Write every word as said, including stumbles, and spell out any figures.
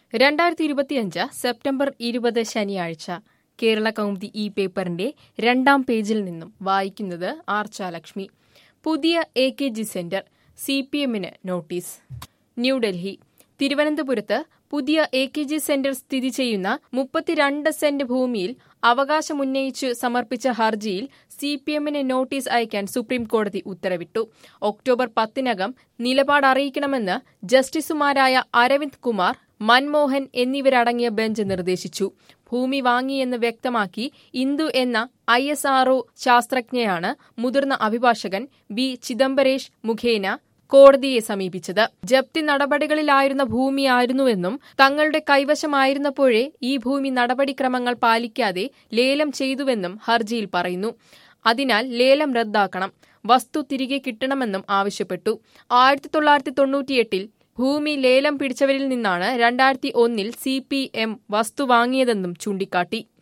രണ്ടായിരത്തി ഇരുപത്തിയഞ്ച് സെപ്റ്റംബർ ഇരുപത് ശനിയാഴ്ച കേരള കൗമുദി ഈ പേപ്പറിന്റെ രണ്ടാം പേജിൽ നിന്നും വായിക്കുന്നത് ആർച്ചാലക്ഷ്മി. പുതിയ A K G centre C P എമ്മിന് നോട്ടീസ്. ന്യൂഡൽഹി. തിരുവനന്തപുരത്ത് പുതിയ എ കെ ജി സെന്റർ സ്ഥിതി ചെയ്യുന്ന മുപ്പത്തിരണ്ട് സെന്റ് ഭൂമിയിൽ അവകാശമുന്നയിച്ചു സമർപ്പിച്ച ഹർജിയിൽ സി പി എമ്മിന് നോട്ടീസ് അയക്കാൻ സുപ്രീംകോടതി ഉത്തരവിട്ടു. ഒക്ടോബർ പത്തിനകം നിലപാട് അറിയിക്കണമെന്ന് ജസ്റ്റിസുമാരായ അരവിന്ദ് കുമാർ, മൻമോഹൻ എന്നിവരടങ്ങിയ ബെഞ്ച് നിർദ്ദേശിച്ചു. ഭൂമി വാങ്ങിയെന്ന് വ്യക്തമാക്കി ഇന്ദു എന്ന ഐ എസ് ആർ ഒ ശാസ്ത്രജ്ഞയാണ് മുതിർന്ന അഭിഭാഷകൻ ബി ചിദംബരേഷ് മുഖേന കോടതിയെ സമീപിച്ചത്. ജപ്തി നടപടികളിലായിരുന്ന ഭൂമിയായിരുന്നുവെന്നും തങ്ങളുടെ കൈവശമായിരുന്നപ്പോഴേ ഈ ഭൂമി നടപടിക്രമങ്ങൾ പാലിക്കാതെ ലേലം ചെയ്തുവെന്നും ഹർജിയിൽ പറയുന്നു. അതിനാൽ ലേലം റദ്ദാക്കണം, വസ്തു തിരികെ കിട്ടണമെന്നും ആവശ്യപ്പെട്ടു. ആയിരത്തി തൊള്ളായിരത്തി തൊണ്ണൂറ്റിയെട്ടിൽ ഭൂമി ലേലം പിടിച്ചവരിൽ നിന്നാണ് രണ്ടായിരത്തി ഒന്നിൽ സി പി എം വസ്തു വാങ്ങിയതെന്നും ചൂണ്ടിക്കാട്ടി.